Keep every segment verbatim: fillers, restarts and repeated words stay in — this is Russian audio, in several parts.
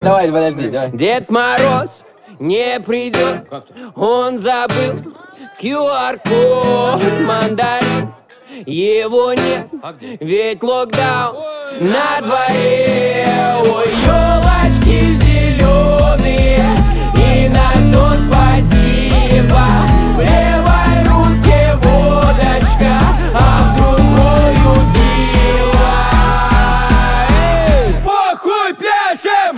Давай, подожди, давай. Дед Мороз не придет, он забыл ку ар код мандарин. Его нет, ведь локдаун на дворе. Ой, елочки зеленые, и на то спасибо. В левой руке водочка, а в другой убила. Эй, похуй пляшем!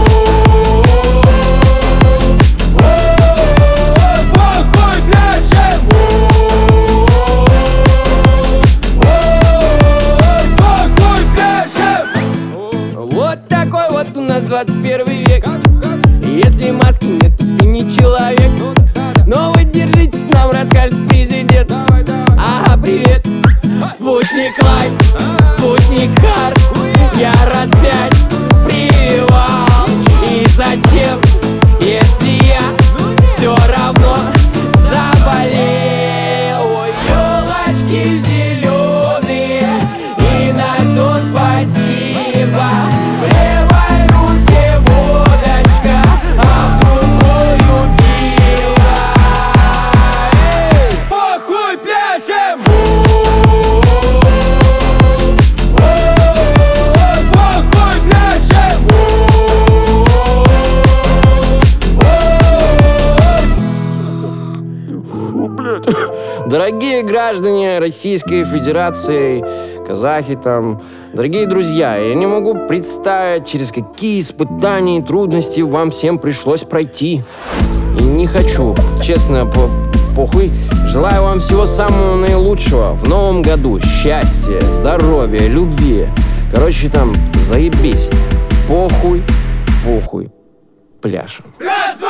У нас двадцать первый век. Если маски нет, то ты не человек. Но вы держитесь, нам расскажет президент. Ага, привет. Спутник Лайт, спутник Хард. Я раз пять прививал. И зачем, если я все равно заболел? Ой, елочки зеленые, и на то спасибо. Дорогие граждане Российской Федерации, казахи там, дорогие друзья, я не могу представить, через какие испытания и трудности вам всем пришлось пройти. И не хочу, честно, по похуй. Желаю вам всего самого наилучшего в новом году. Счастья, здоровья, любви. Короче, там, заебись. Похуй, похуй, пляшем.